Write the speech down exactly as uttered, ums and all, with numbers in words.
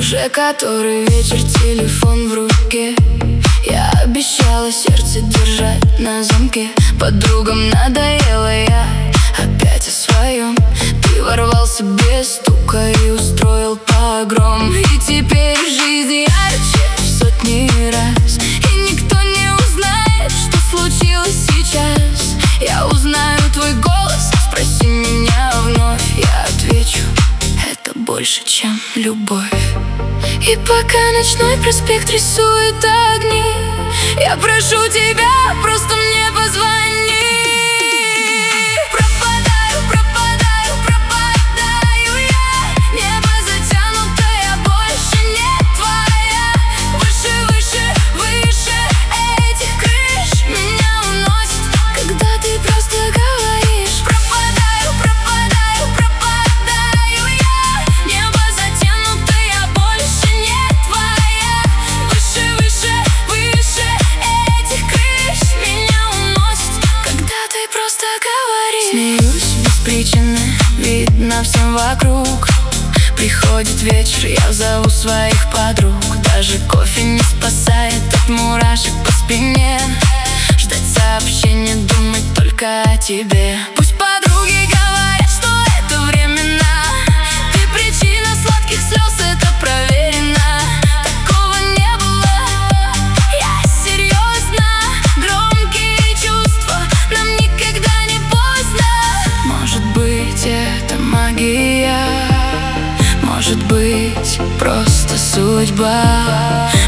Уже который вечер, телефон в руке. Я обещала сердце держать на замке. Подругам надоело, я опять о своем. Ты ворвался без стука и устроил погром. И теперь жизнь ярче в сотни раз, и никто не узнает, что случилось сейчас. Я узнаю твой голос, спроси меня вновь. Я отвечу: это больше, чем любовь. И пока ночной проспект рисует огни, я прошу тебя, просто мне позвони. Пропадаю, пропадаю, пропадаю я. Небо затянутое, больше не твоя. Выше, выше, выше этих крыш меня уносит, когда ты просто говоришь. Пропадаю, пропадаю, пропадаю я. Небо затянутое, больше не твоя. Выше, выше, выше этих крыш меня уносит, когда ты просто говоришь. Смеюсь без причины, видно всем вокруг. Приходит вечер, я зову своих подруг. Даже кофе не спасает от мурашек по спине. Ждать сообщения, думать только о тебе. Пусть подруги говорят, что это временно. Ты причина сладких слез, это проверено. Такого не было, я серьезно. Громкие чувства, нам никогда не поздно. Может быть, это магия, может быть, просто судьба.